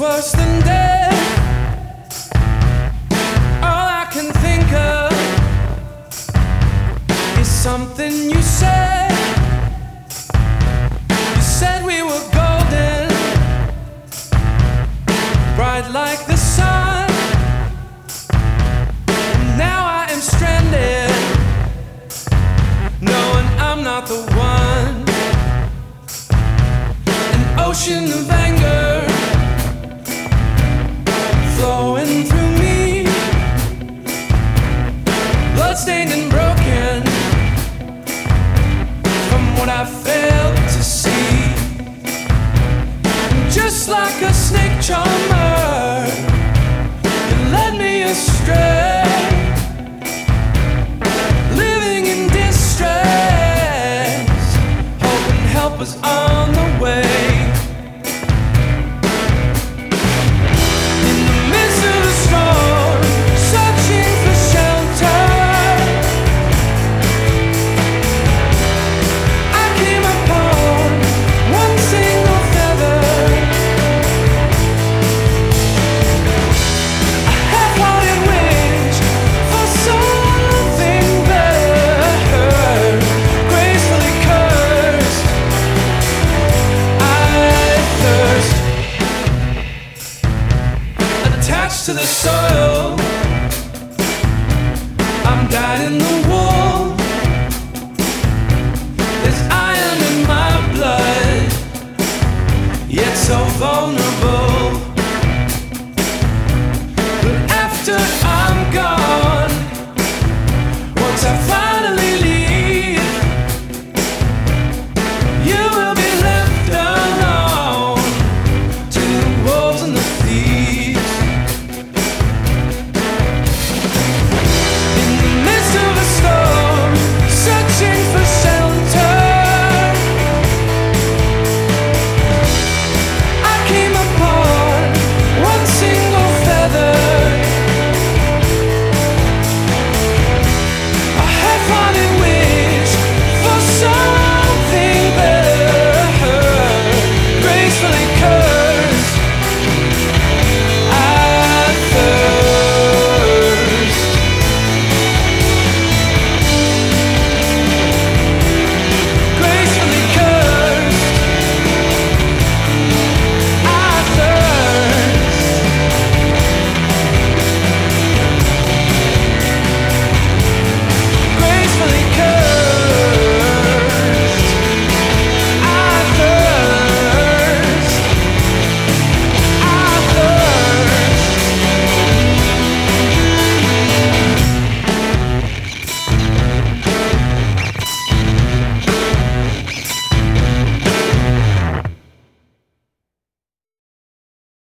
worse than dead. All I can think of is something you said. You said we were golden, bright like the sun. Now I am stranded, knowing I'm not the one. An ocean of anger flowing through me, bloodstained and broken from what I failed to see. Just like a snake charmer, you led me astray, living in distress, hoping help was on the way. In the midst of the storm, searching for shelter, I came upon one single feather, a half-hearted wish for something better, gracefully cursed. I thirst, attached to the soil, I'm dyed in the wool. There's iron in my blood, yet so vulnerable. But after I'm gone, once I find